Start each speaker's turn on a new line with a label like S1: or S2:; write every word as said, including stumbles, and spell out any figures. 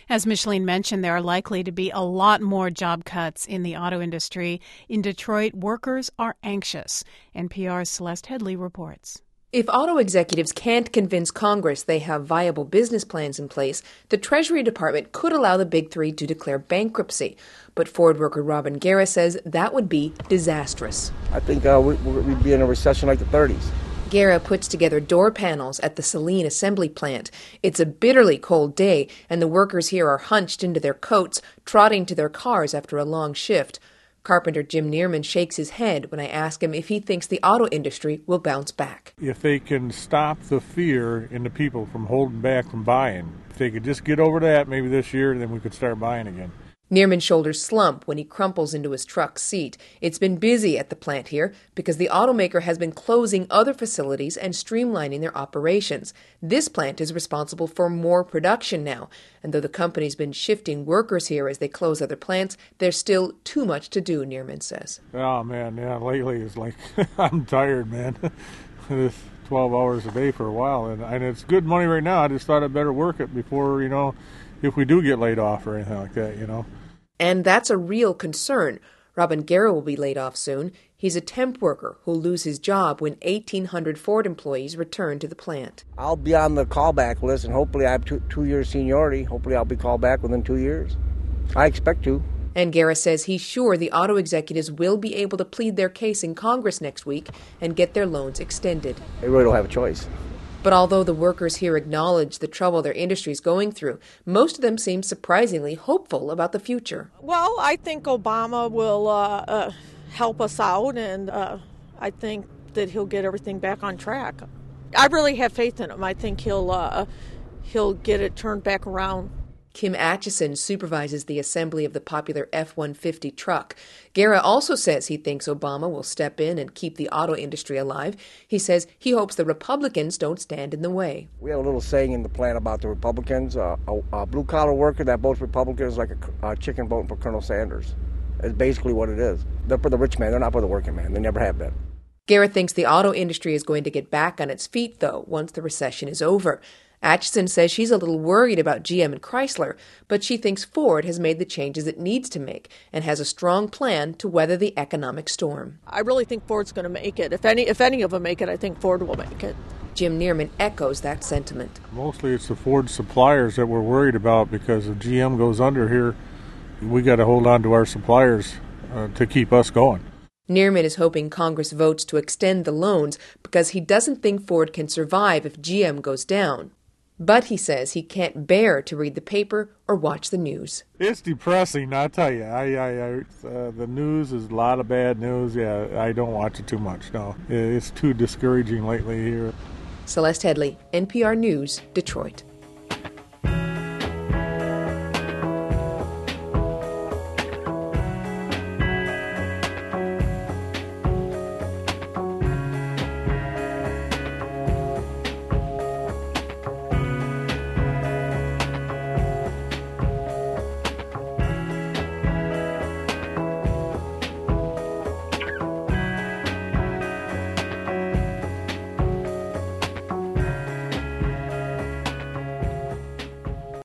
S1: As Micheline mentioned, there are likely to be a lot more job cuts in the auto industry. In Detroit, workers are anxious. N P R's Celeste Headley reports.
S2: If auto executives can't convince Congress they have viable business plans in place, the Treasury Department could allow the Big Three to declare bankruptcy. But Ford worker Robin Guerra says that would be disastrous.
S3: I think uh, we, we'd be in a recession like the thirties.
S2: Guerra puts together door panels at the Saline assembly plant. It's a bitterly cold day, and the workers here are hunched into their coats, trotting to their cars after a long shift. Carpenter Jim Neerman shakes his head when I ask him if he thinks the auto industry will bounce back.
S4: If they can stop the fear in the people from holding back from buying, if they could just get over that maybe this year, then we could start buying again.
S2: Neerman's shoulders slump when he crumples into his truck's seat. It's been busy at the plant here because the automaker has been closing other facilities and streamlining their operations. This plant is responsible for more production now, and though the company's been shifting workers here as they close other plants, there's still too much to do, Neerman says.
S4: Oh, man, yeah, lately it's like, I'm tired, man. This twelve hours a day for a while, and, and it's good money right now. I just thought I'd better work it before, you know, if we do get laid off or anything like that, you know.
S2: And that's a real concern. Robin Guerra will be laid off soon. He's a temp worker who'll lose his job when eighteen hundred Ford employees return to the plant.
S3: I'll be on the callback list, and hopefully I have two, two years seniority. Hopefully I'll be called back within two years. I expect to.
S2: And Guerra says he's sure the auto executives will be able to plead their case in Congress next week and get their loans extended.
S3: They really don't have a choice.
S2: But although the workers here acknowledge the trouble their industry is going through, most of them seem surprisingly hopeful about the future.
S5: Well, I think Obama will uh, uh, help us out, and uh, I think that he'll get everything back on track. I really have faith in him. I think he'll uh, he'll get it turned back around.
S2: Kim Atchison supervises the assembly of the popular F one fifty truck. Guerra also says he thinks Obama will step in and keep the auto industry alive. He says he hopes the Republicans don't stand in the way.
S3: We have a little saying in the plant about the Republicans. Uh, a, a blue-collar worker that votes Republican is like a, a chicken voting for Colonel Sanders. It's basically what it is. They're for the rich man. They're not for the working man. They never have been.
S2: Guerra thinks the auto industry is going to get back on its feet, though, once the recession is over. Atchison says she's a little worried about G M and Chrysler, but she thinks Ford has made the changes it needs to make and has a strong plan to weather the economic storm.
S5: I really think Ford's going to make it. If any, if any of them make it, I think Ford will make it.
S2: Jim Neerman echoes that sentiment.
S4: Mostly it's the Ford suppliers that we're worried about, because if G M goes under here, we got to hold on to our suppliers uh, to keep us going.
S2: Neerman is hoping Congress votes to extend the loans because he doesn't think Ford can survive if G M goes down. But he says he can't bear to read the paper or watch the news.
S4: It's depressing, I tell you. I, I, I uh, the news is a lot of bad news. Yeah, I don't watch it too much, no. It's too discouraging lately here.
S2: Celeste Headley, N P R News, Detroit.